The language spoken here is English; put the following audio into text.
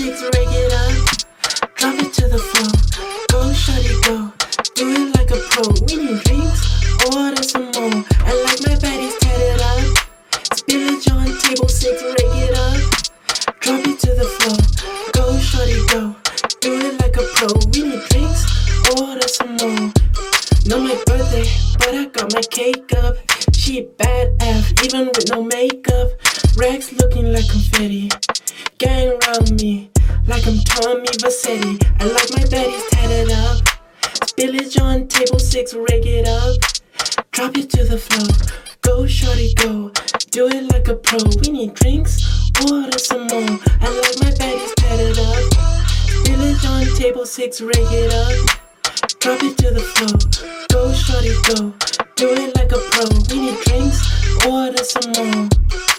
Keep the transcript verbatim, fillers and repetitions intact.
six, rake it up. Drop it to the floor. Go, shorty, go. Do it like a pro. We need drinks, order some more. I like my baddies tatted up. Spillage on table six, rake it up. Drop it to the floor. Go, shorty, go. Do it like a pro. We need drinks, order some more. Not my birthday, but I got my cake up. She bad F, even with no makeup. Racks looking like confetti. Gang around me, like I'm Tommy Vercetti. I like my baddies tatted up. Spillage on table six, rake it up. Drop it to the floor. Go, shorty, go. Do it like a pro. We need drinks, order some more. I like my baddies tatted up. Spillage on table six, rake it up. Drop it to the floor. Go, shorty, go. Do it like a pro. We need drinks, order some more.